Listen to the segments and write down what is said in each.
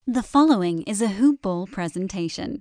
The following is a Hoop Ball presentation.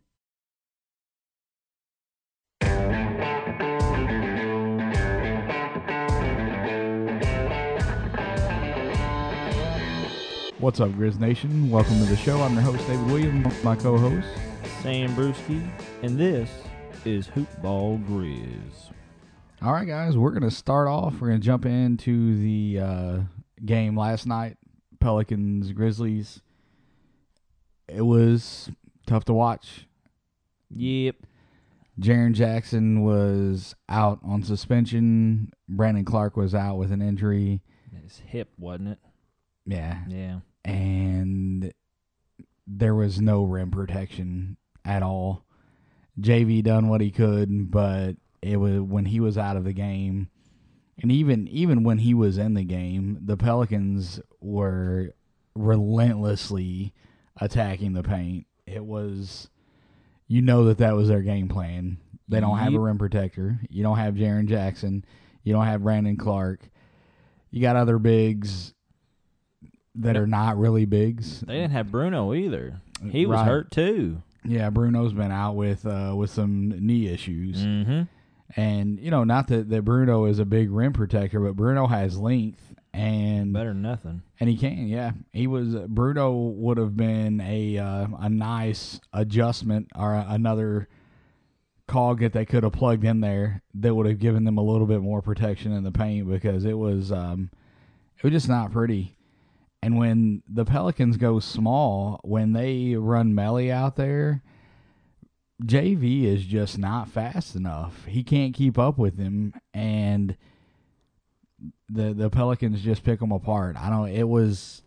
What's up, Grizz Nation? Welcome to the show. I'm your host, David Williams, my co-host, Sam Brewski, and this is Hoop Ball Grizz. All right, guys, we're going to start off. We're going to jump into the game last night, Pelicans-Grizzlies. It was tough to watch. Yep. Jaren Jackson was out on suspension. Brandon Clark was out with an injury. His hip, wasn't it? Yeah. Yeah. And there was no rim protection at all. JV done what he could, but it was when he was out of the game, and even when he was in the game, the Pelicans were relentlessly attacking the paint. It was, that was their game plan. They don't have a rim protector. You don't have Jaren Jackson. You don't have Brandon Clark. You got other bigs that are not really bigs. They didn't have Bruno either. He was Right. hurt too. Yeah, Bruno's been out with some knee issues. Mm-hmm. And, not that Bruno is a big rim protector, but Bruno has length. And Better than nothing. And he can, yeah. Bruno would have been a nice adjustment or another cog that they could have plugged in there that would have given them a little bit more protection in the paint, because it was just not pretty. And when the Pelicans go small, when they run Melly out there, JV is just not fast enough. He can't keep up with him, and the Pelicans just pick them apart. It was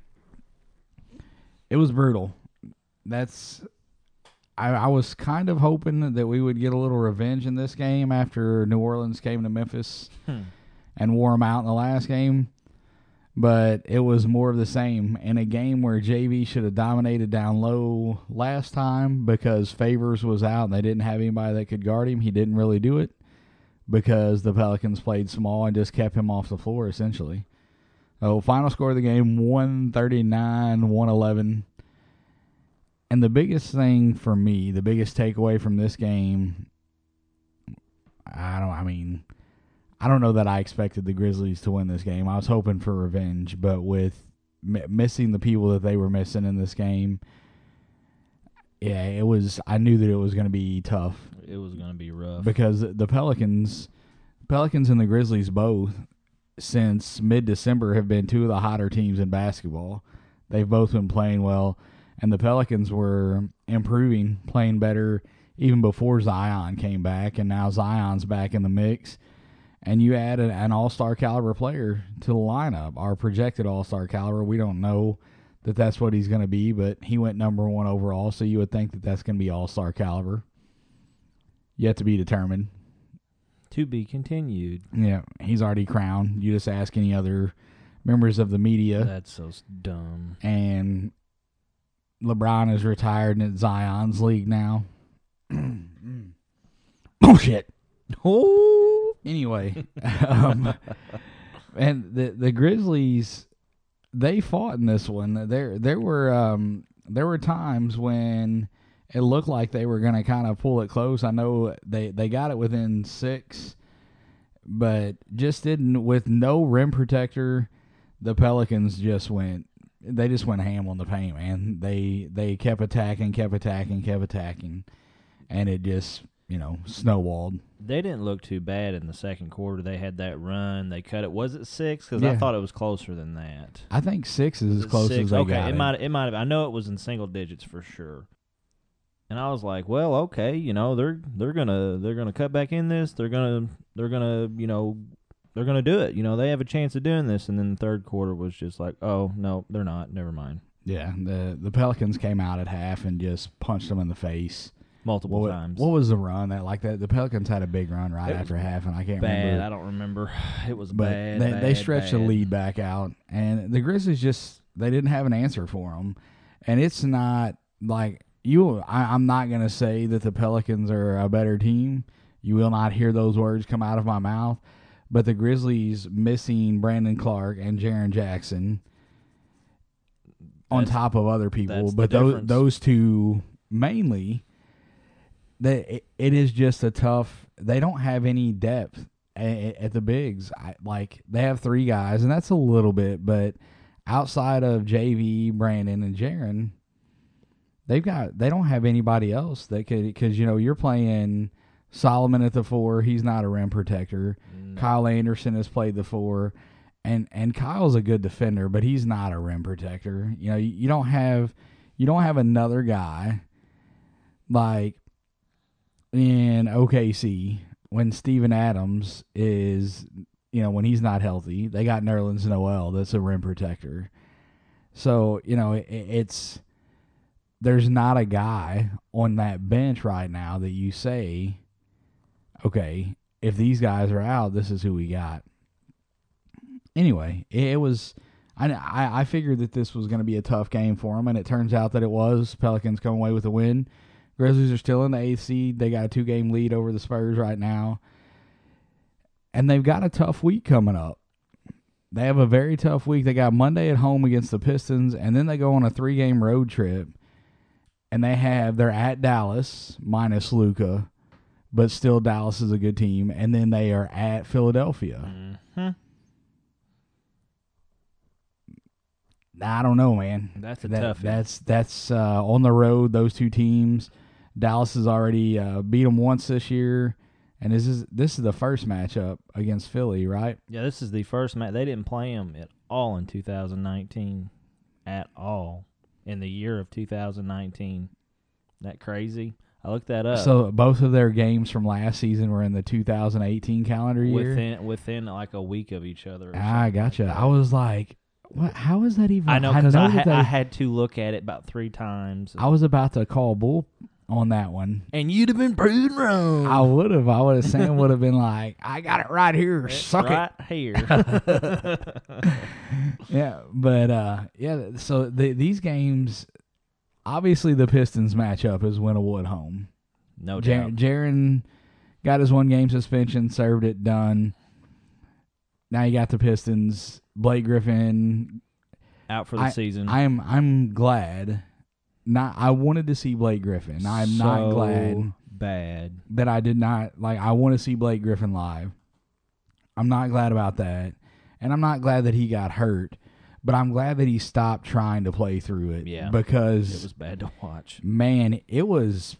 brutal. I was kind of hoping that we would get a little revenge in this game after New Orleans came to Memphis and wore them out in the last game. But it was more of the same in a game where JV should have dominated down low last time because Favors was out and they didn't have anybody that could guard him. He didn't really do it because the Pelicans played small and just kept him off the floor, essentially. So final score of the game, 139-111. And the biggest thing for me, the biggest takeaway from this game, I don't know that I expected the Grizzlies to win this game. I was hoping for revenge, but with missing the people that they were missing in this game, yeah, I knew that it was going to be tough. It was going to be rough. Because the Pelicans and the Grizzlies both, since mid-December, have been two of the hotter teams in basketball. They've both been playing well, and the Pelicans were improving, playing better even before Zion came back, and now Zion's back in the mix. And you add an all-star caliber player to the lineup, our projected all-star caliber. We don't know that that's what he's going to be, but he went number 1 overall, so you would think that that's going to be all-star caliber. Yet to be determined. To be continued. Yeah, he's already crowned. You just ask any other members of the media. That's so dumb. And LeBron is retired and it's Zion's league now. Bullshit. Oh. Anyway, and the Grizzlies, they fought in this one. There were times when it looked like they were going to kind of pull it close. I know they got it within 6, but just didn't. With no rim protector, the Pelicans just went ham on the paint, man. They kept attacking, and it just snowballed. They didn't look too bad in the second quarter. They had that run. They cut it. Was it 6? Because Yeah. I thought it was closer than that. I think 6 is as close 6? as they okay, got it might have. I know it was in single digits for sure. And I was like, well, okay, they're gonna cut back in this. They're gonna do it. They have a chance of doing this. And then the third quarter was just like, oh no, they're not. Never mind. Yeah, the Pelicans came out at half and just punched them in the face. Multiple times. What was the run that the Pelicans had a big run right after half, and I can't remember. I don't remember. It was but bad. They stretched the lead back out, and the Grizzlies they didn't have an answer for them. And it's not like I'm not gonna say that the Pelicans are a better team. You will not hear those words come out of my mouth. But the Grizzlies missing Brandon Clark and Jaren Jackson on top of other people. that's But the those difference. those two mainly, it is just a tough. They don't have any depth at the bigs. Like they have 3 guys, and that's a little bit. But outside of JV, Brandon, and Jaron, they don't have anybody else that could, because you're playing Solomon at the 4. He's not a rim protector. No. Kyle Anderson has played the 4, and Kyle's a good defender, but he's not a rim protector. You don't have another guy like in OKC when Steven Adams is, when he's not healthy. They got Nerlens Noel that's a rim protector. So, it's there's not a guy on that bench right now that you say, okay, if these guys are out, this is who we got. Anyway, it was. I figured that this was going to be a tough game for them, and it turns out that it was. Pelicans come away with a win. Grizzlies are still in the 8th seed. They got a 2-game lead over the Spurs right now, and they've got a tough week coming up. They have a very tough week. They got Monday at home against the Pistons, and then they go on a 3-game road trip, and they're at Dallas minus Luka, but still Dallas is a good team, and then they are at Philadelphia. Mm-hmm. I don't know, man. That's a toughie. That's on the road. Those two teams. Dallas has already beat them once this year, and this is the first matchup against Philly, right? Yeah, this is the first match. They didn't play them at all in 2019, at all in the year of 2019. That crazy? I looked that up. So both of their games from last season were in the 2018 calendar year. Within like a week of each other. I gotcha. Like I was like, what? How is that even? I know, because I had to look at it about 3 times. I was about to call bull on that one, and you'd have been proven wrong. I would have. Sam would have been like, "I got it right here, suck right here." Yeah, but So these games, obviously, the Pistons matchup is Winterwood home. No doubt. Jaron got his 1-game suspension, served it, done. Now you got the Pistons. Blake Griffin out for the season. I'm glad. I wanted to see Blake Griffin. I'm not glad bad that I did not. I want to see Blake Griffin live. I'm not glad about that, and I'm not glad that he got hurt. But I'm glad that he stopped trying to play through it. Yeah, because it was bad to watch. Man, it was.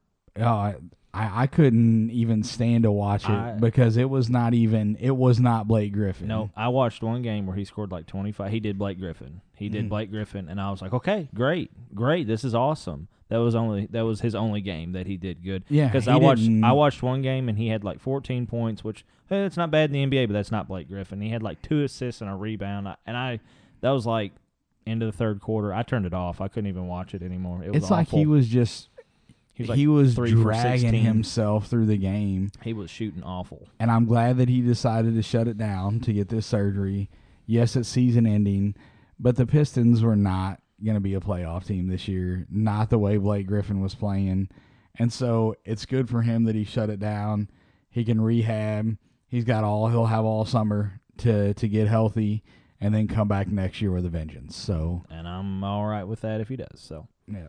I couldn't even stand to watch it because it was not Blake Griffin. No, I watched one game where he scored like 25. He did Blake Griffin. And I was like, okay, great, this is awesome. That was his only game that he did good. Yeah, because I watched one game and he had like 14 points, which it's not bad in the NBA, but that's not Blake Griffin. He had like 2 assists and a rebound, that was like into the third quarter. I turned it off. I couldn't even watch it anymore. It was It's awful. like he was just. He was dragging himself through the game. He was shooting awful. And I'm glad that he decided to shut it down to get this surgery. Yes, it's season ending, but the Pistons were not going to be a playoff team this year, not the way Blake Griffin was playing. And so it's good for him that he shut it down. He can rehab. He'll have all summer to get healthy and then come back next year with a vengeance. So, and I'm all right with that if he does. So, yeah.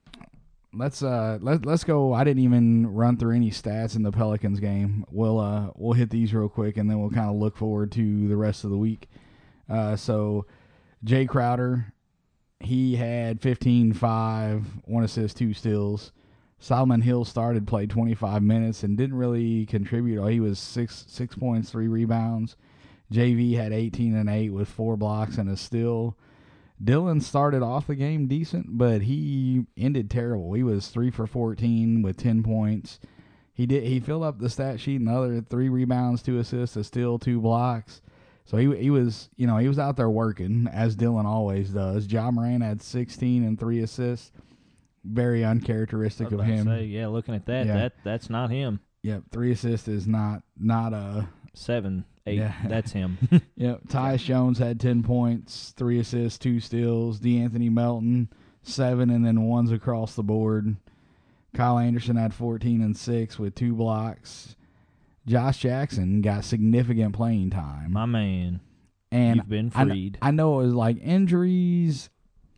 Let's go. I didn't even run through any stats in the Pelicans game. We'll hit these real quick, and then we'll kind of look forward to the rest of the week. So Jay Crowder, he had 15-5, 1 assist, 2 steals. Solomon Hill played 25 minutes and didn't really contribute. He was 6 points, 3 rebounds. JV had 18 and 8 with 4 blocks and a steal. Dylan started off the game decent, but he ended terrible. He was 3 for 14 with 10 points. He filled up the stat sheet, another 3 rebounds, 2 assists, a steal, 2 blocks. So he was out there working, as Dylan always does. Ja Morant had 16 and 3 assists. Very uncharacteristic of him. Looking at that, that's not him. Yep, 3 assists is not a 7, 8. Yeah. That's him. Yep. Tyus Jones had 10 points, 3 assists, 2 steals. DeAnthony Melton 7, and then 1s across the board. Kyle Anderson had 14 and 6 with 2 blocks. Josh Jackson got significant playing time. My man. And you've been freed. I know it was like injuries.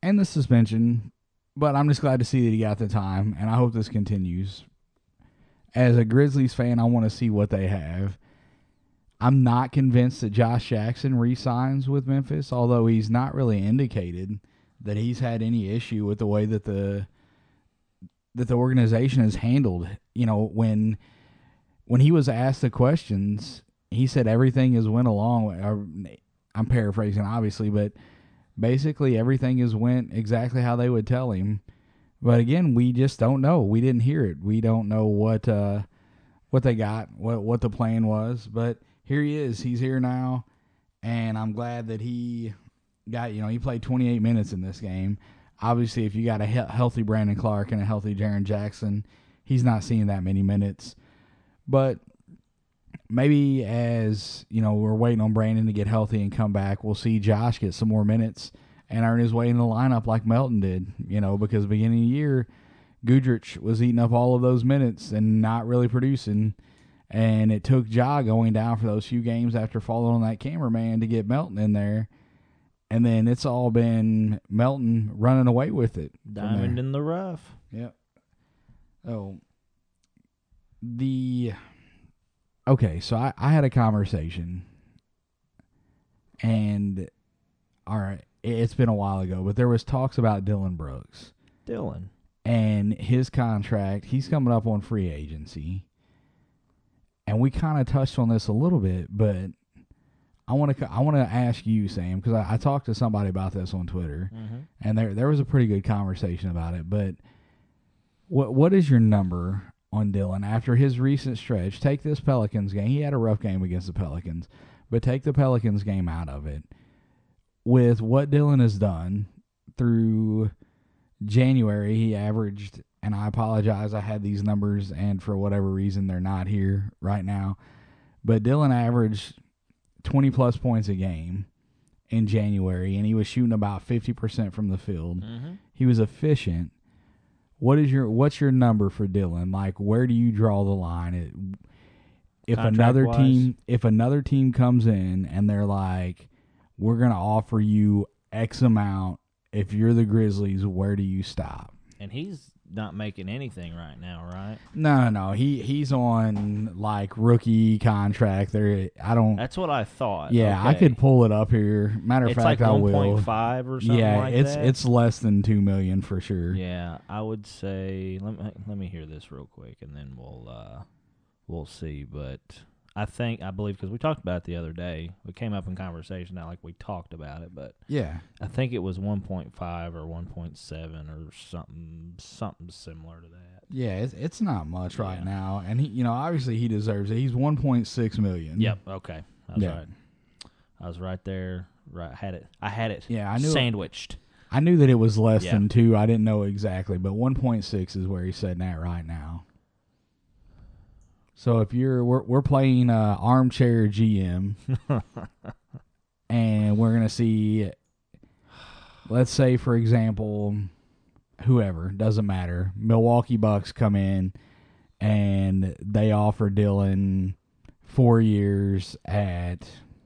and the suspension, but I'm just glad to see that he got the time, and I hope this continues. As a Grizzlies fan, I want to see what they have. I'm not convinced that Josh Jackson re-signs with Memphis, although he's not really indicated that he's had any issue with the way that the organization has handled. You know, when he was asked the questions, he said everything has went along. I'm paraphrasing, obviously, but basically everything has went exactly how they would tell him. But again, we just don't know. We didn't hear it. We don't know what they got, what the plan was. But here he is. He's here now, and I'm glad that he got. He played 28 minutes in this game. Obviously, if you got a healthy Brandon Clark and a healthy Jaren Jackson, he's not seeing that many minutes. But maybe as we're waiting on Brandon to get healthy and come back, we'll see Josh get some more minutes and earn his way in the lineup like Melton did, because beginning of the year, Goodrich was eating up all of those minutes and not really producing. And it took Ja going down for those few games after falling on that cameraman to get Melton in there. And then it's all been Melton running away with it. Diamond in the rough. Yep. Oh. Okay, so I had a conversation. And, all right, it's been a while ago, but there was talks about Dillon Brooks. Dylan. And his contract, he's coming up on free agency. And we kind of touched on this a little bit, but I want to ask you, Sam, because I talked to somebody about this on Twitter, and there was a pretty good conversation about it. But what is your number on Dillon after his recent stretch? Take this Pelicans game. He had a rough game against the Pelicans, but take the Pelicans game out of it. With what Dillon has done through January, he averaged, and I apologize, I had these numbers, and for whatever reason, they're not here right now. But Dillon averaged 20-plus points a game in January, and he was shooting about 50% from the field. He was efficient. What's your number for Dillon? Like, where do you draw the line? If another team comes in and they're like, we're going to offer you X amount, if you're the Grizzlies, where do you stop? And he's not making anything right now, right? No. He's on like rookie contract. That's what I thought. Yeah, okay. I could pull it up here. Matter of fact, like I will. 1.5 or something like that. Yeah, it's less than $2 million for sure. Yeah, I would say. Let me hear this real quick, and then we'll see. But I believe because we talked about it the other day. It came up in conversation, not like we talked about it, but yeah, I think it was 1.5 or 1.7 or something similar to that. Yeah, it's not much right now, and he, obviously he deserves it. He's $1.6 million. Yep. Okay, I was right. I was right there. Right, I had it. Yeah, I knew sandwiched. I knew that it was less than 2. I didn't know exactly, but 1.6 is where he's sitting at right now. So if we're playing armchair GM, and we're gonna see, let's say for example, whoever, doesn't matter, Milwaukee Bucks come in and they offer Dillon 4 years at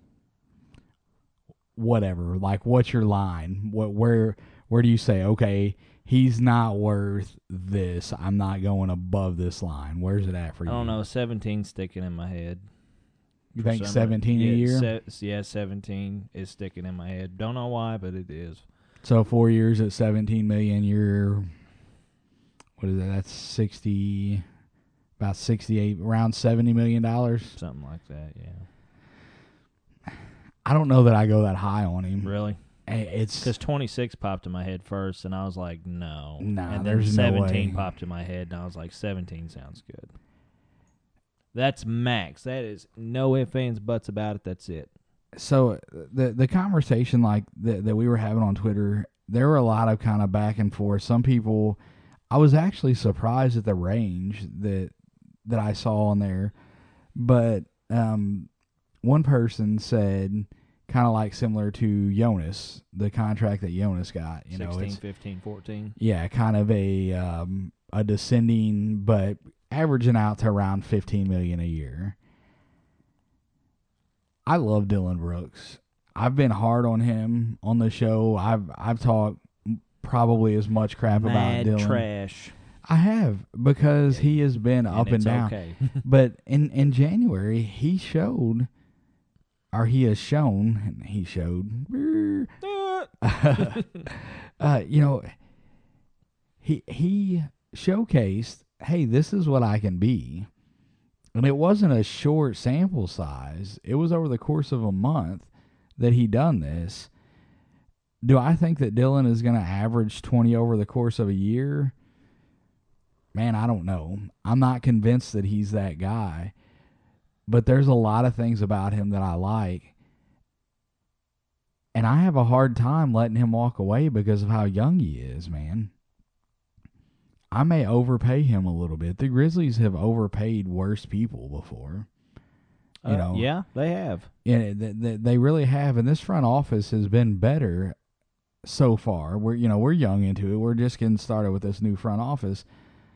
whatever. Like, what's your line? Where do you say, okay, he's not worth this, I'm not going above this line? Where's it at for you? I don't know. 17's sticking in my head. You think 17 a year? Yeah, 17 is sticking in my head. Don't know why, but it is. So 4 years at $17 million, you're, what is that? That's 60, about 68, around $70 million. Something like that, yeah. I don't know that I go that high on him. Really? It's because 26 popped in my head first, and I was like, no. Nah, and then there's 17 no way. popped in my head, and I was like, 17 sounds good. That's max. That is no ifs, ands, buts about it. That's it. So the conversation like that we were having on Twitter, there were a lot of kind of back and forth. Some people, I was actually surprised at the range that I saw on there, but one person said, kind of like similar to Jonas, the contract that Jonas got. 16, 15, 14. Yeah, kind of a descending, but averaging out to around $15 million a year. I love Dillon Brooks. I've been hard on him on the show. I've talked probably as much crap about Mad Dylan. trash. I have, because he has been up and it's down. Okay. But in January, he showed, or he has shown, he showed, you know, he showcased, hey, this is what I can be. And it wasn't a short sample size. It was over the course of a month that he done this. Do I think that Dylan is going to average 20 over the course of a year? Man, I don't know. I'm not convinced that he's that guy. But there's a lot of things about him that I like. And I have a hard time letting him walk away because of how young he is, man. I may overpay him a little bit. The Grizzlies have overpaid worse people before. You know, Yeah, they have. Yeah, they really have. And this front office has been better so far. We're young into it. We're just getting started with this new front office.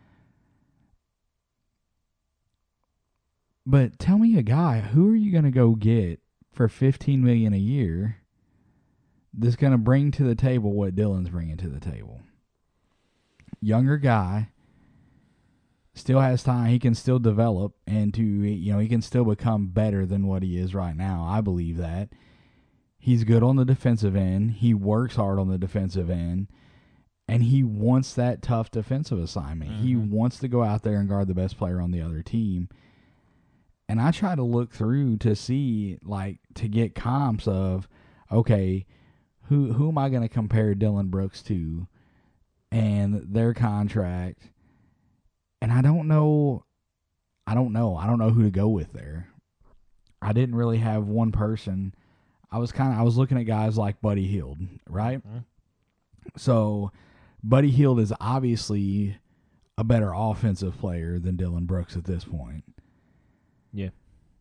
But tell me a guy, who are you going to go get for $15 million a year that's going to bring to the table what Dylan's bringing to the table? Younger guy, still has time. He can still develop he can still become better than what he is right now. I believe that. He's good on the defensive end. He works hard on the defensive end. And he wants that tough defensive assignment. Mm-hmm. He wants to go out there and guard the best player on the other team. And I try to look through to see, to get comps of, okay, who am I going to compare Dylan Brooks to and their contract? And I don't know who to go with there. I didn't really have one person. I was looking at guys like Buddy Hield, right? Mm-hmm. So Buddy Hield is obviously a better offensive player than Dylan Brooks at this point. Yeah.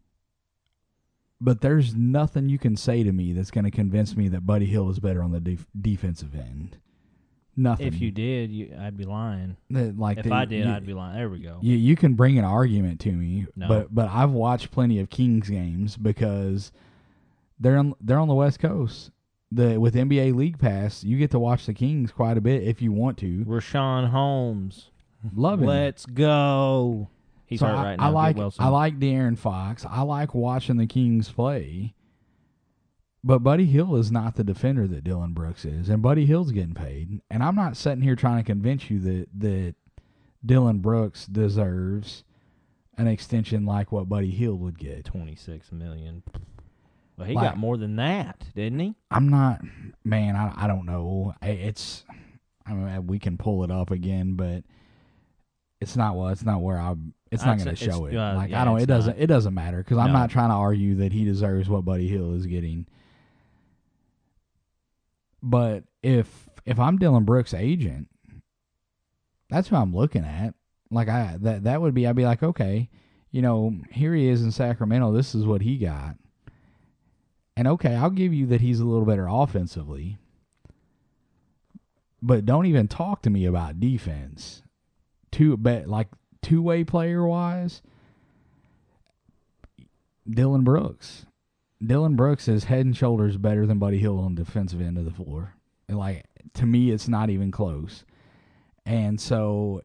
But there's nothing you can say to me that's going to convince me that Buddy Hield is better on the defensive end. Nothing. If you did, I'd be lying. I'd be lying. There we go. You can bring an argument to me, no. but I've watched plenty of Kings games because they're on the West Coast. With NBA League Pass, you get to watch the Kings quite a bit if you want to. Rashawn Holmes. Love him. Let's go. He's hurt right now. I like De'Aaron Fox. I like watching the Kings play. But Buddy Hield is not the defender that Dylan Brooks is, and Buddy Hield's getting paid. And I'm not sitting here trying to convince you that Dylan Brooks deserves an extension like what Buddy Hield would get. $26 million. Well, he got more than that, didn't he? I'm not, man. I don't know. We can pull it up again, but it's not where it's not going to show it. It doesn't matter because I'm not trying to argue that he deserves what Buddy Hield is getting. But if I'm Dylan Brooks' agent, that's who I'm looking at. That would be, I'd be like, okay, here he is in Sacramento. This is what he got. And okay, I'll give you that he's a little better offensively. But don't even talk to me about defense. Two-way player-wise, Dylan Brooks. Dylan Brooks is head and shoulders better than Buddy Hield on the defensive end of the floor. To me, it's not even close. And so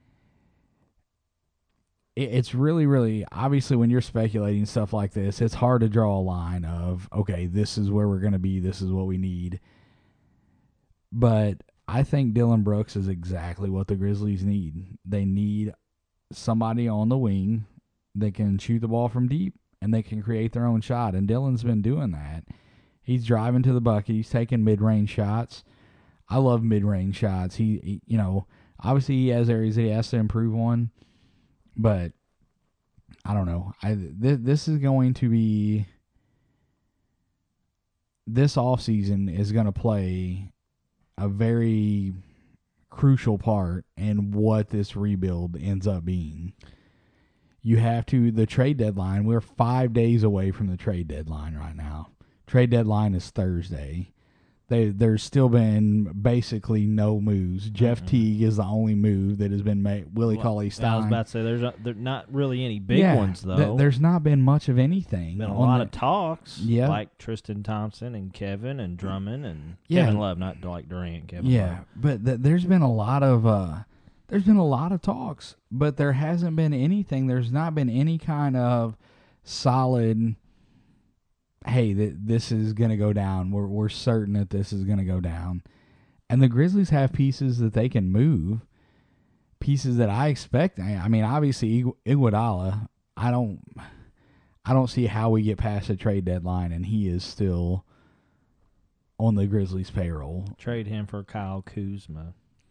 it's really, really, obviously when you're speculating stuff like this, it's hard to draw a line of, okay, this is where we're going to be, this is what we need. But I think Dylan Brooks is exactly what the Grizzlies need. They need somebody on the wing that can shoot the ball from deep and they can create their own shot. And Dylan's been doing that. He's driving to the bucket. He's taking mid-range shots. I love mid-range shots. He obviously he has areas that he has to improve on. But I don't know. This is going to be, this offseason is going to play a very crucial part in what this rebuild ends up being. You have to, the trade deadline, we're 5 days away from the trade deadline right now. Trade deadline is Thursday. There's still been basically no moves. Jeff Teague is the only move that has been made. Willie Cauley-Stein. I was about to say there's not really any big ones though. There's not been much of anything. Been a lot of talks. Yeah. Like Tristan Thompson and Kevin and Drummond and Kevin Love, not like Durant. Kevin Love. But there's been a lot of talks, but there hasn't been anything. There's not been any kind of solid. Hey, this is going to go down. We're certain that this is going to go down. And the Grizzlies have pieces that they can move, pieces that I expect. I mean, obviously, Iguodala, I don't see how we get past the trade deadline, and he is still on the Grizzlies' payroll. Trade him for Kyle Kuzma.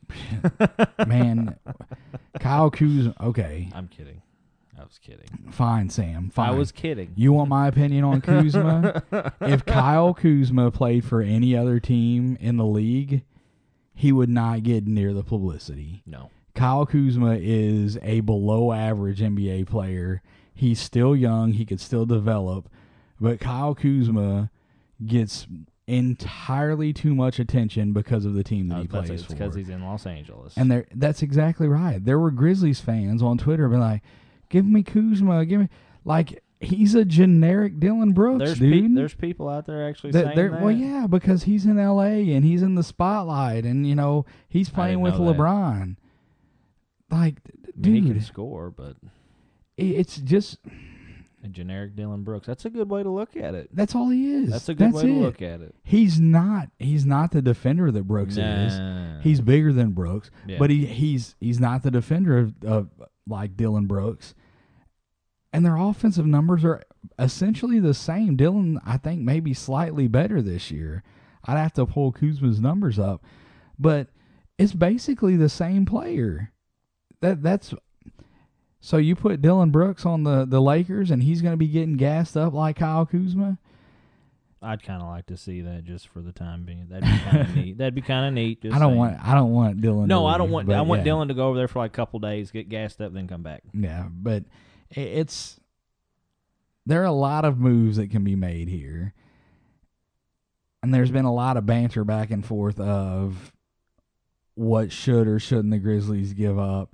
Man, Kyle Kuzma, okay. I'm kidding. I was kidding. Fine, Sam. Fine. I was kidding. You want my opinion on Kuzma? If Kyle Kuzma played for any other team in the league, he would not get near the publicity. No. Kyle Kuzma is a below-average NBA player. He's still young. He could still develop. But Kyle Kuzma gets entirely too much attention because of the team that he plays for. It's because he's in Los Angeles. And that's exactly right. There were Grizzlies fans on Twitter being like, give me Kuzma. Give me, like, he's a generic Dylan Brooks, dude. There's people out there actually saying that. Well, yeah, because he's in L.A. and he's in the spotlight, and he's playing with LeBron. Like, dude, he can score, but it's just a generic Dylan Brooks. That's a good way to look at it. That's all he is. That's a good way to look at it. He's not the defender that Brooks is. He's bigger than Brooks, but he's not the defender of like Dylan Brooks. And their offensive numbers are essentially the same. Dylan, I think, maybe slightly better this year. I'd have to pull Kuzma's numbers up, but it's basically the same player. That's so you put Dylan Brooks on the Lakers, and he's going to be getting gassed up like Kyle Kuzma. I'd kind of like to see that just for the time being. That'd be kind of neat. That'd be kind of neat. I don't want Dylan. No, to I don't leave, want. I want Dylan to go over there for like a couple days, get gassed up, then come back. Yeah, but there are a lot of moves that can be made here, and there's been a lot of banter back and forth of what should or shouldn't the Grizzlies give up.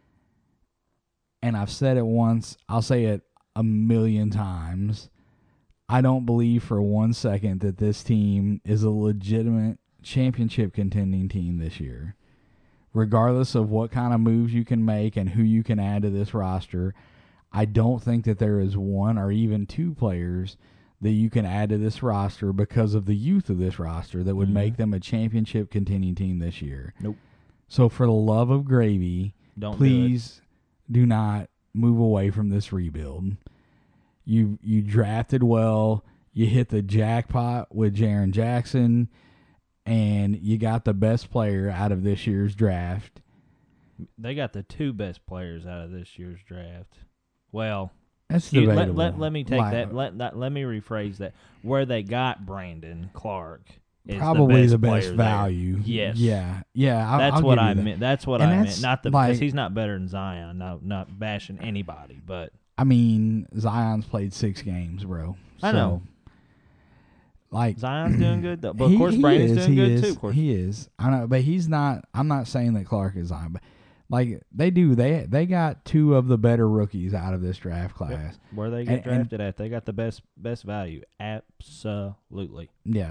And I've said it once, I'll say it a million times. I don't believe for 1 second that this team is a legitimate championship contending team this year. Regardless of what kind of moves you can make and who you can add to this roster, I don't think that there is one or even two players that you can add to this roster because of the youth of this roster that would make them a championship contending team this year. Nope. So for the love of gravy, please do not move away from this rebuild. You drafted well. You hit the jackpot with Jaren Jackson, and you got the best player out of this year's draft. They got the two best players out of this year's draft. Well, that's debatable. Let me take that. Let me rephrase that. Where they got Brandon Clark is probably the best player value. There. Yes. Yeah. That's what I meant. That's what I meant. Not because like, he's not better than Zion. No, not bashing anybody, but I mean, Zion's played 6 games, bro. I know. Like Zion's doing good though, but of course Brandon's doing good too. Of course he is. I know, but he's not. I'm not saying that Clark is Zion, but like they do. They got 2 of the better rookies out of this draft class. Yep. Where they get drafted at, they got the best value. Absolutely. Yeah.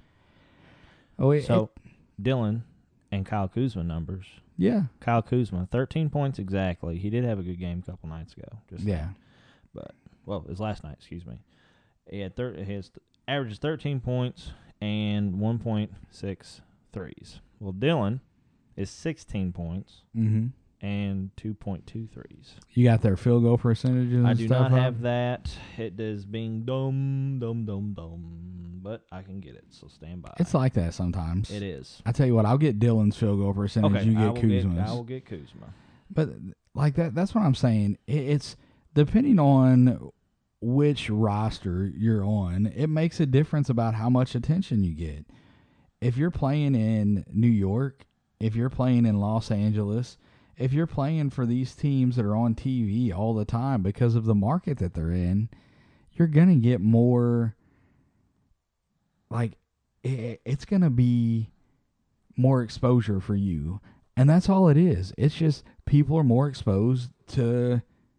Dylan and Kyle Kuzma numbers. Yeah. Kyle Kuzma, 13 points exactly. He did have a good game a couple nights ago. It was last night, excuse me. He had his averages 13 points and 1.6 threes. Well, Dylan is 16 points and 2.2 threes. You got their field goal percentages? I do not have that. It is being dumb, but I can get it, so stand by. It's like that sometimes. It is. I tell you what, I'll get Dylan's field goal percentage. Okay, you get Kuzma's. I will get Kuzma. But like that's what I'm saying. It's depending on which roster you're on, it makes a difference about how much attention you get. If you're playing in New York, if you're playing in Los Angeles, if you're playing for these teams that are on TV all the time because of the market that they're in, you're going to get more, like, it's going to be more exposure for you. And that's all it is. It's just people are more exposed to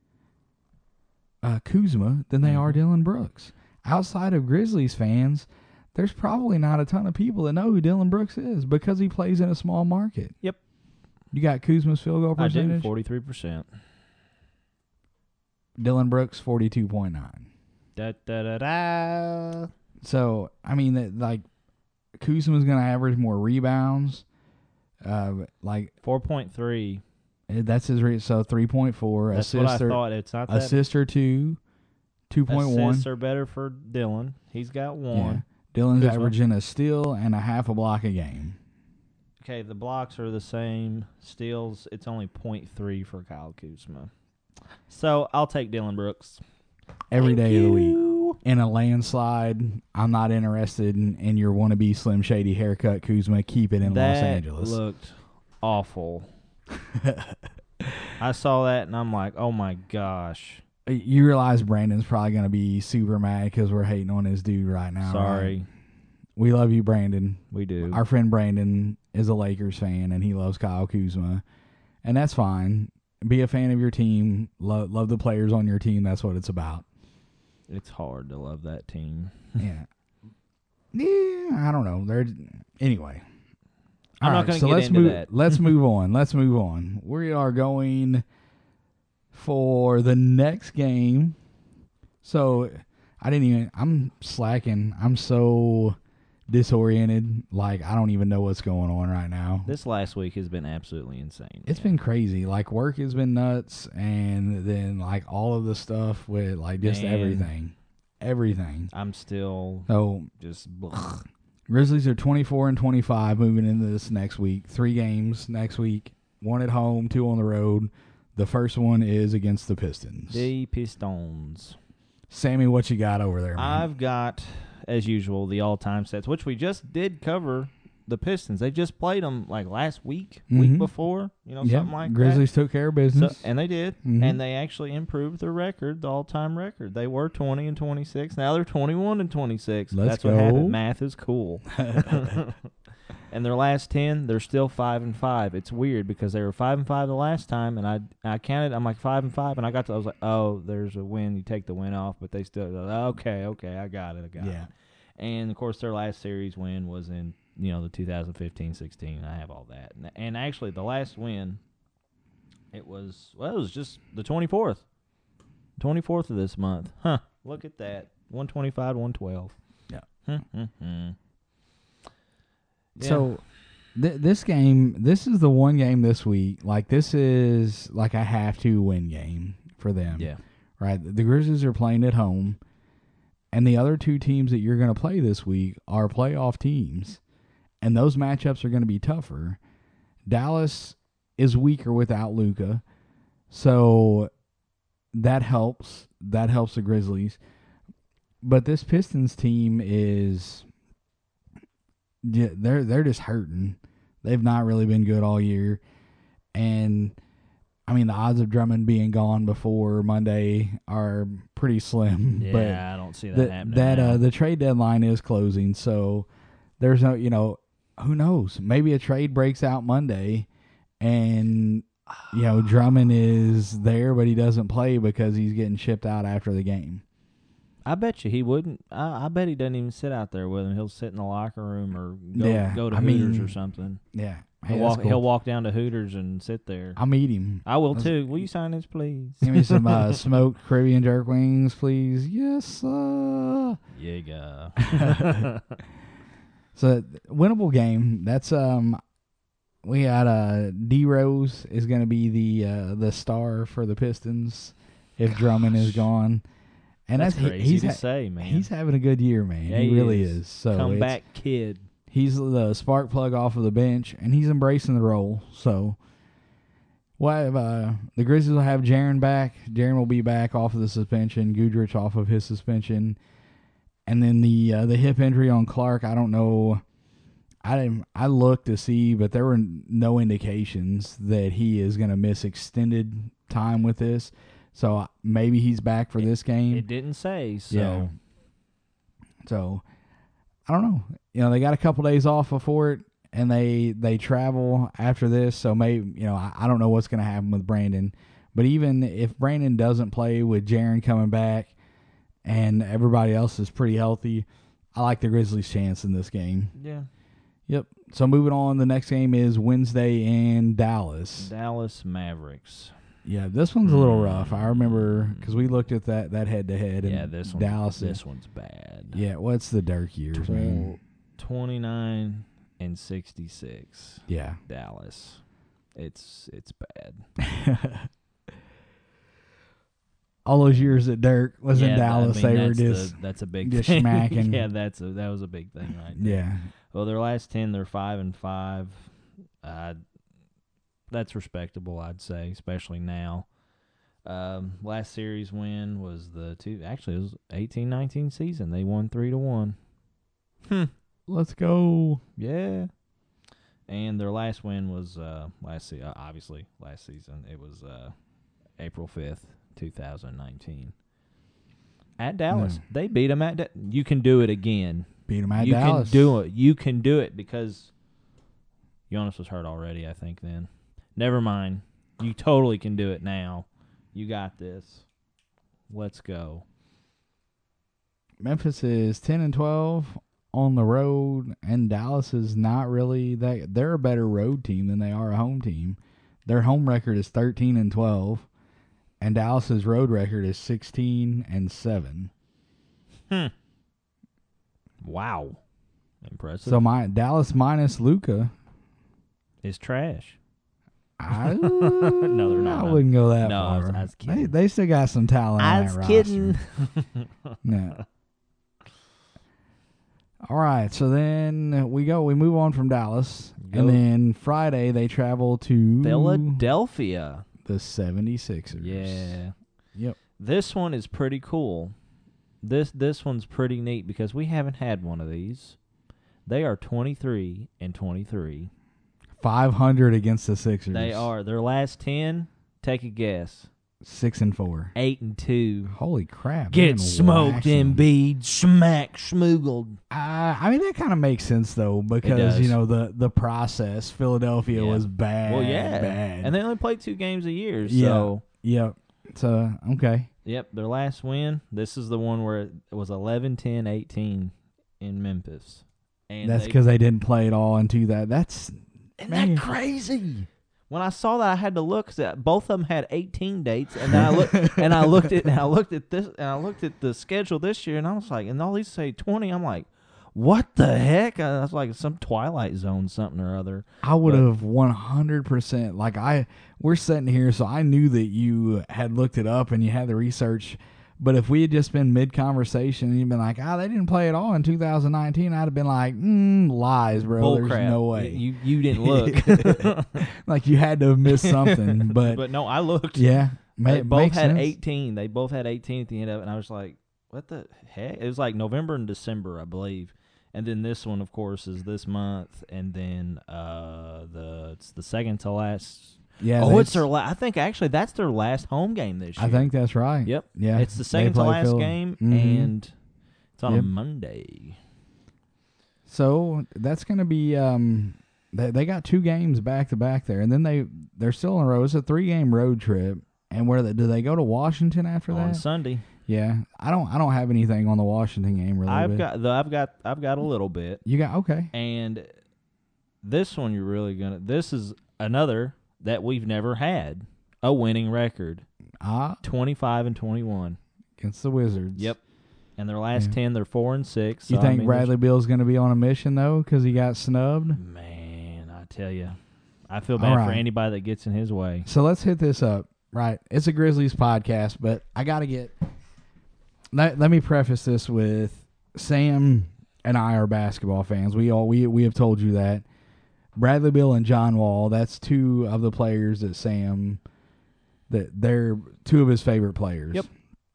Kuzma than they are Dylan Brooks. Outside of Grizzlies fans, there's probably not a ton of people that know who Dylan Brooks is because he plays in a small market. Yep. You got Kuzma's field goal percentage? I do, 43%. Dylan Brooks, 42.9. Da, da, da, da. So, I mean, like, Kuzma's going to average more rebounds. 4.3. That's his so 3.4. That's what I thought. It's not that. Assist or 2, 2.1. Assists are better for Dylan. He's got 1. Yeah. Dylan's Kuzma. averaging a steal and a half a block a game. Okay, the blocks are the same. Steals, it's only 0.3 for Kyle Kuzma. So I'll take Dylan Brooks. Every day of the week. You. In a landslide, I'm not interested in your wannabe Slim Shady haircut, Kuzma. Keep it in Los Angeles. That looked awful. I saw that, and I'm like, oh, my gosh. You realize Brandon's probably going to be super mad because we're hating on this dude right now. Sorry. Right? We love you, Brandon. We do. Our friend Brandon is a Lakers fan, and he loves Kyle Kuzma. And that's fine. Be a fan of your team. Love the players on your team. That's what it's about. It's hard to love that team. Yeah. Yeah, I don't know. Anyway. I'm not going to get into that. Let's move on. Let's move on. We are going for the next game. So I'm slacking. I'm so disoriented. Like, I don't even know what's going on right now. This last week has been absolutely insane. It's been crazy. Like, work has been nuts, and then, like, all of the stuff with, like, just everything. I'm still just blah. Grizzlies are 24-25 moving into this next week. 3 games next week. 1 at home, 2 on the road. The first one is against the Pistons. The Pistons. Sammy, what you got over there, man? I've got, as usual, the all-time sets, which we just did cover. The Pistons, they just played them like last week, week before, something like Grizzlies that. took care of business. And they did, and they actually improved their record, the all-time record. They were 20-26. Now they're 21-26. That's go. What happened. Math is cool. And their last 10, they're still 5-5. It's weird because they were 5-5 the last time, and I counted. I'm like 5-5, and I was like, oh, there's a win. You take the win off, but they still. Okay, I got it. Yeah. And of course, their last series win was in the 2015-16. I have all that, and actually the last win, it was just the 24th of this month. Huh? Look at that, 125-112. Yeah. So, this game, this is the one game this week. Like, this is like a have-to-win game for them. Yeah. Right? The Grizzlies are playing at home, and the other 2 teams that you're going to play this week are playoff teams, and those matchups are going to be tougher. Dallas is weaker without Luka, so that helps. That helps the Grizzlies. But this Pistons team is... Yeah, they're just hurting. They've not really been good all year. And, I mean, the odds of Drummond being gone before Monday are pretty slim. Yeah, but I don't see that happening. The trade deadline is closing, so there's no, who knows? Maybe a trade breaks out Monday, and, Drummond is there, but he doesn't play because he's getting shipped out after the game. I bet you he wouldn't. I bet he doesn't even sit out there with him. He'll sit in the locker room or go to Hooters or something. Yeah. Hey, he'll walk down to Hooters and sit there. I'll meet him. I will too. Will you sign this, please? Give me some smoked Caribbean jerk wings, please. Yes, sir. Yeah. So, winnable game. That's we got D Rose is going to be the star for the Pistons if Drummond is gone. And that's crazy to say, man. He's having a good year, man. Yeah, he really is. So comeback kid. He's the spark plug off of the bench, and he's embracing the role. So, the Grizzlies will have Jaren back. Jaren will be back off of the suspension. Gudrich off of his suspension, and then the hip injury on Clark. I don't know. I looked to see, but there were no indications that he is going to miss extended time with this. So maybe he's back for this game. It didn't say, so. Yeah. So, I don't know. they got a couple days off before it, and they travel after this. So maybe I don't know what's going to happen with Brandon, but even if Brandon doesn't play with Jaren coming back, and everybody else is pretty healthy, I like the Grizzlies' chance in this game. Yeah. Yep. So moving on, the next game is Wednesday in Dallas. Dallas Mavericks. Yeah, this one's a little rough. I remember because we looked at that head-to-head. Yeah, and this one's bad. Yeah, what's the Dirk years, man? 29 and 66. Yeah. Dallas. It's bad. All those years that Dirk was in Dallas, they were that's a big just thing. smacking. Yeah, that was a big thing right there. Yeah. Well, their last 10, they're 5-5. That's respectable, I'd say, especially now. Last series win was it was 18-19 season. They won 3-1. Let's go. Yeah. And their last win was obviously last season. It was April 5th, 2019. At Dallas. They beat them at You can do it again. Beat them at You Dallas. can do it. You can do it because Jonas was hurt already, I think, then. Never mind. You totally can do it now. You got this. Let's go. Memphis is 10-12 on the road, and Dallas is not really that. They're a better road team than they are a home team. Their home record is 13-12, and Dallas's road record is 16-7. Wow. Impressive. So my Dallas minus Luka is trash. No, they're not. I wouldn't go that No, far. I was kidding. They still got some talent on that roster. kidding. No. All right, so then we move on from Dallas, and then Friday they travel to Philadelphia. The 76ers. Yeah. Yep. This one is pretty cool. This one's pretty neat because we haven't had one of these. They are 23-23. 500 against the Sixers. They are. Their last 10, take a guess. 6-4. 8-2. Holy crap. Get smoked, Embiid. Smack, schmoogled. I mean, that kind of makes sense, though, because, the process, Philadelphia was bad. Well, yeah. Bad. And they only play 2 games a year, so. Yeah. Yep. So, okay. Yep, their last win, this is the one where it was 11-10-18 in Memphis. And that's because they didn't play at all into that. Isn't that crazy? When I saw that, I had to look because both of them had 18 dates, and then I looked at the schedule this year, and I was like, and all these say 20. I'm like, what the heck? I was like some Twilight Zone something or other. I would have 100%. We're sitting here, so I knew that you had looked it up and you had the research. But if we had just been mid-conversation and you'd been like, they didn't play at all in 2019, I'd have been like, lies, bro. Bull There's crap. no way. You didn't look. Like you had to have missed something. But no, I looked. Yeah. They both had sense. 18. They both had 18 at the end of it, and I was like, what the heck? It was like November and December, I believe. And then this one, of course, is this month, and then it's the second to last. Yeah. It's their I think actually that's their last home game this year. I think that's right. Yep. Yeah. It's the second to last game, and it's on a Yep. Monday. So that's going to be they got 2 games back to back there, and then they're still in a row. It's a 3-game road trip, and do they go to Washington after that? On Sunday. Yeah, I don't have anything on the Washington game really. I've got a little bit. You got okay, and this one you're really gonna. This is another that we've never had a winning record. 25-21 against the Wizards. Yep. And their last 10, they're 4-6. So You think Bradley Beal's going to be on a mission though, because he got snubbed? Man, I tell you, I feel bad for anybody that gets in his way. So let's hit this up. Right, it's a Grizzlies podcast, but I got to get. Let me preface this with Sam and I are basketball fans. We have told you that. Bradley Beal and John Wall, that's 2 of the players that they're 2 of his favorite players. Yep.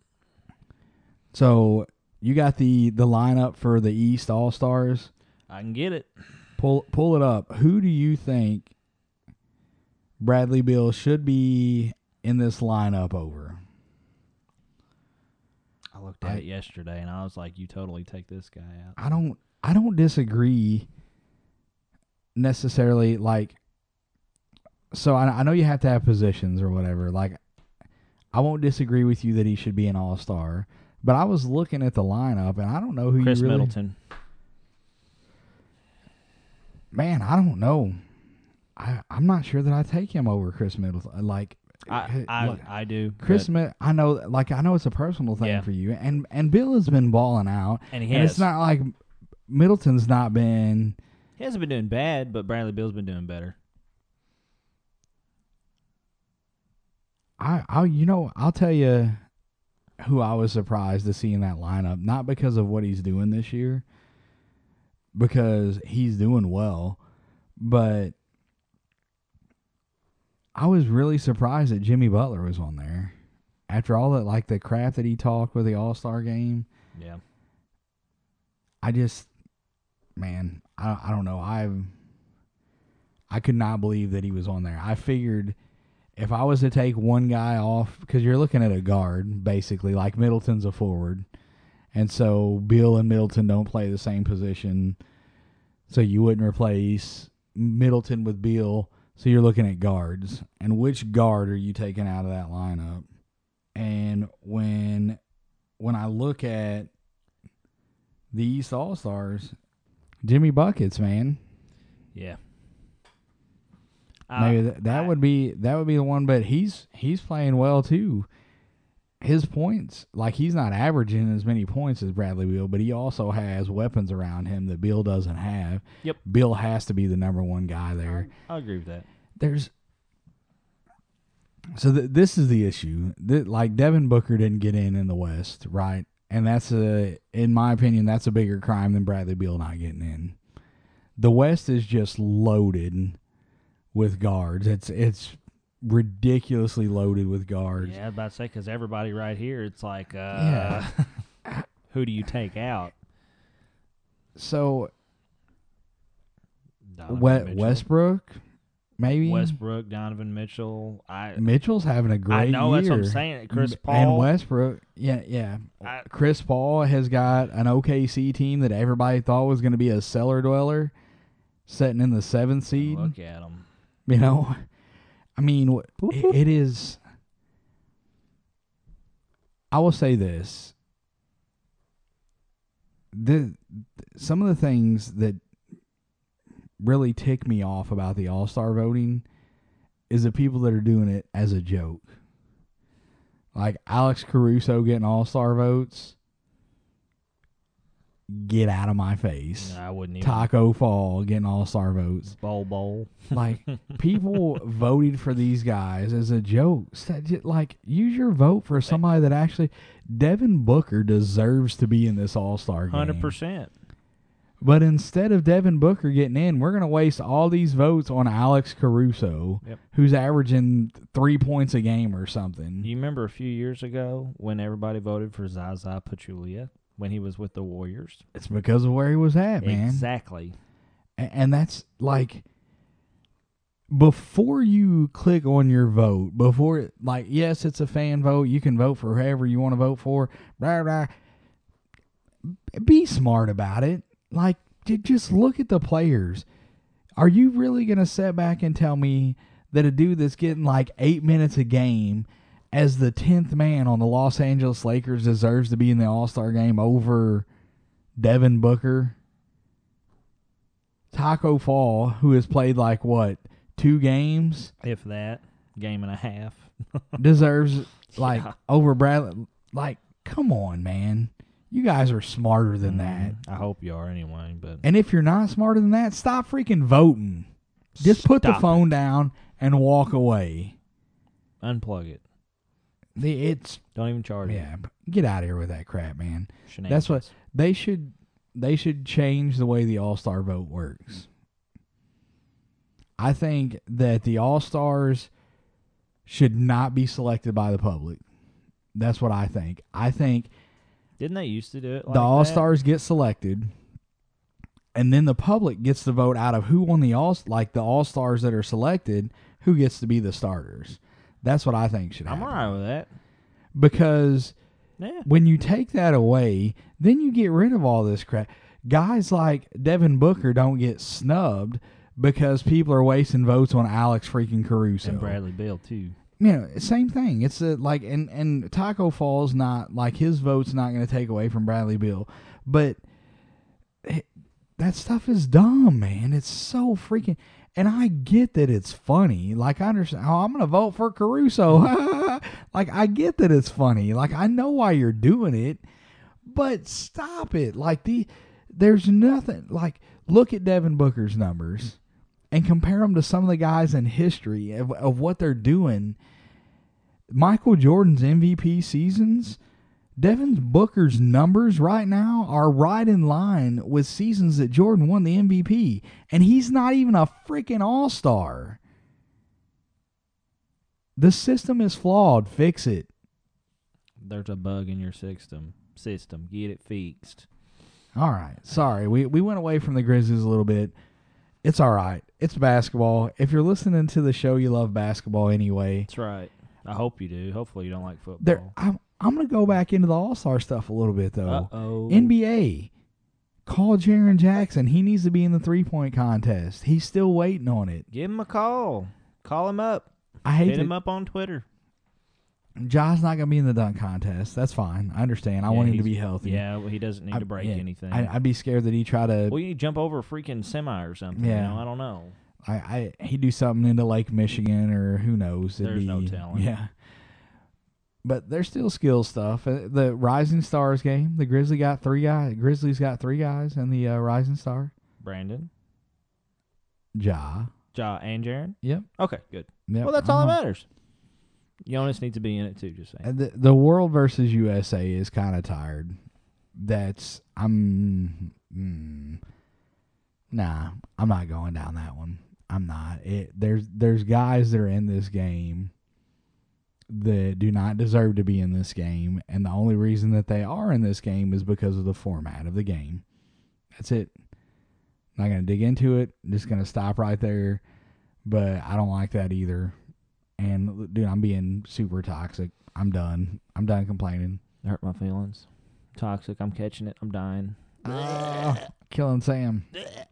So you got the lineup for the East All-Stars. I can get it. Pull it up. Who do you think Bradley Beal should be in this lineup over? I looked at it yesterday, and I was like, you totally take this guy out. I don't disagree necessarily. Like, so I know you have to have positions or whatever. Like, I won't disagree with you that he should be an all-star. But I was looking at the lineup, and I don't know who Chris you really... Middleton. Man, I don't know. I'm not sure that I take him over Chris Middleton. Like, I do. Chris, I know it's a personal thing for you, and Bill has been balling out, and it's not like Middleton's not been. He hasn't been doing bad, but Bradley Beal's been doing better. I'll tell you who I was surprised to see in that lineup, not because of what he's doing this year, because he's doing well, but I was really surprised that Jimmy Butler was on there. After all that, like the crap that he talked with the All-Star game. Yeah. I just, man, I don't know. I could not believe that he was on there. I figured if I was to take one guy off, because you're looking at a guard, basically, like Middleton's a forward. And so Beal and Middleton don't play the same position. So you wouldn't replace Middleton with Beal. So you're looking at guards. And which guard are you taking out of that lineup? And when I look at the East All-Stars, Jimmy Buckets, man. Yeah. Maybe that would be the one, but he's playing well too. His points, like he's not averaging as many points as Bradley Beal, but he also has weapons around him that Beal doesn't have. Yep. Beal has to be the number one guy there. I agree with that. This is the issue. Like Devin Booker didn't get in the West, right? And that's in my opinion, that's a bigger crime than Bradley Beal not getting in. The West is just loaded with guards. It's ridiculously loaded with guards. Yeah, I was about to say, because everybody right here, it's like, who do you take out? So, Westbrook, maybe? Westbrook, Donovan Mitchell. Mitchell's having a great year. I know, that's what I'm saying. Chris Paul. And Westbrook, yeah. Chris Paul has got an OKC team that everybody thought was going to be a cellar dweller, sitting in the 7th seed. Look at them. You know? I mean, it is. I will say this. Some of the things that really tick me off about the All-Star voting is the people that are doing it as a joke. Like Alex Caruso getting All-Star votes. Get out of my face. No, I wouldn't even. Taco Fall getting All-Star votes. Bowl. Like, people voted for these guys as a joke. Like, use your vote for somebody that actually... Devin Booker deserves to be in this All-Star game. 100%. But instead of Devin Booker getting in, we're going to waste all these votes on Alex Caruso, who's averaging 3 points a game or something. Do you remember a few years ago when everybody voted for Zaza Pachulia? When he was with the Warriors. It's because of where he was at, man. Exactly. And that's like, before you click on your vote, yes, it's a fan vote. You can vote for whoever you want to vote for. Blah, blah. Be smart about it. Like, just look at the players. Are you really going to sit back and tell me that a dude that's getting like 8 minutes a game as the 10th man on the Los Angeles Lakers deserves to be in the All-Star game over Devin Booker? Taco Fall, who has played 2 games? If that. Game and a half. Deserves, over Bradley. Like, come on, man. You guys are smarter than that. I hope you are anyway. But And if you're not smarter than that, stop freaking voting. Just put the phone down and walk away. Unplug it. Don't even charge it. Yeah, get out of here with that crap, man. Shenanigans. That's what they should change the way the All-Star vote works. I think that the All-Stars should not be selected by the public. That's what I think. I think didn't they used to do it like the All-Stars get selected, and then the public gets to vote out of who won the All-Stars that are selected, who gets to be the starters. That's what I think should happen. I'm all right with that. Because when you take that away, then you get rid of all this crap. guys like Devin Booker don't get snubbed because people are wasting votes on Alex freaking Caruso. And Bradley Beal, too. Same thing. It's like, and Taco Fall's not, like, his vote's not going to take away from Bradley Beal. But that stuff is dumb, man. It's so freaking, and I get that it's funny. Like, I understand, I'm going to vote for Caruso. Like, I get that it's funny. Like, I know why you're doing it, but stop it. Like, there's nothing, like, look at Devin Booker's numbers and compare them to some of the guys in history of what they're doing. Michael Jordan's MVP seasons, Devin Booker's numbers right now are right in line with seasons that Jordan won the MVP. And he's not even a freaking all-star. The system is flawed. Fix it. There's a bug in your system. Get it fixed. All right. Sorry. We went away from the Grizzlies a little bit. It's all right. It's basketball. If you're listening to the show, you love basketball anyway. That's right. I hope you do. Hopefully you don't like football. I'm going to go back into the All-Star stuff a little bit, though. Uh-oh. NBA. Call Jaren Jackson. He needs to be in the three-point contest. He's still waiting on it. Give him a call. Call him up. Hit him up on Twitter. Ja's not going to be in the dunk contest. That's fine. I understand. I want him to be healthy. Yeah, well, he doesn't need to break anything. I'd be scared that he try to... Well, you need to jump over a freaking semi or something. Yeah. I don't know. He'd do something into Lake Michigan or who knows. There's no telling. Yeah. But there's still skill stuff. The Rising Stars game, the Grizzlies got 3 guys in the Rising Star. Brandon. Ja and Jaren? Yep. Okay, good. Yep. Well, that's all that matters. Jonas needs to be in it too, just saying. The World versus USA is kind of tired. I'm not going down that one. I'm not. There's guys that are in this game that do not deserve to be in this game, and the only reason that they are in this game is because of the format of the game. That's it. Not going to dig into it. I'm just going to stop right there. But I don't like that either. And, dude, I'm being super toxic. I'm done. I'm done complaining. Hurt my feelings. Toxic. I'm catching it. I'm dying. Killing Sam.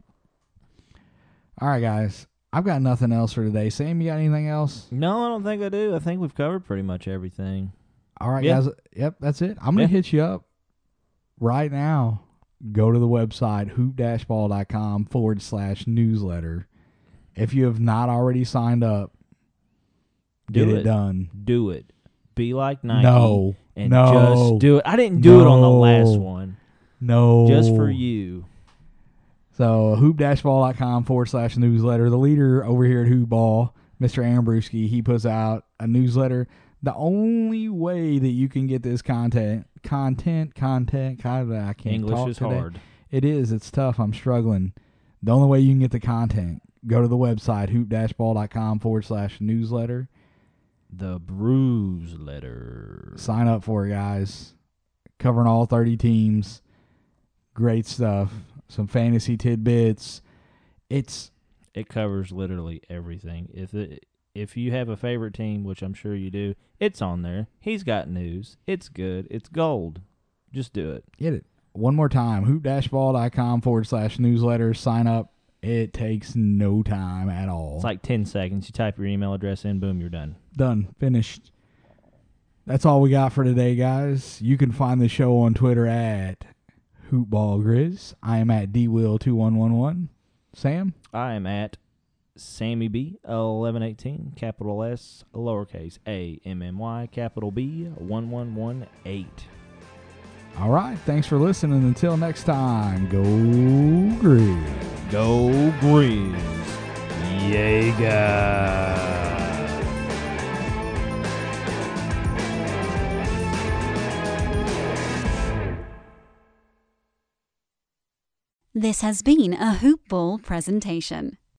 All right, guys. I've got nothing else for today. Sam, you got anything else? No, I don't think I do. I think we've covered pretty much everything. All right, guys. Yep, that's it. I'm going to hit you up right now. Go to the website, hoop-ball.com/newsletter. If you have not already signed up, get it done. Do it. Be like Nike. No. Just do it. I didn't do it on the last one. No. Just for you. So, hoop-ball.com/newsletter. The leader over here at Hoop Ball, Mr. Ambruski, he puts out a newsletter. The only way that you can get this content, I can't English talk is today. hard. It is. It's tough. I'm struggling. The only way you can get the content, go to the website, hoop-ball.com/newsletter. The Bruise Letter. Sign up for it, guys. Covering all 30 teams. Great stuff. Some fantasy tidbits. It covers literally everything. If you have a favorite team, which I'm sure you do, it's on there. He's got news. It's good. It's gold. Just do it. Get it. One more time. hoop-ball.com/newsletter. Sign up. It takes no time at all. It's like 10 seconds. You type your email address in, boom, you're done. Done. Finished. That's all we got for today, guys. You can find the show on Twitter at HoopBallGrizz. I am at DWill2111. Sam? I am at Sammy B 1118, capital S, lowercase a, MMY, capital B 1118. All right. Thanks for listening. Until next time, go Grizz. Go Grizz. Jaeger. This has been a Hoop Ball presentation.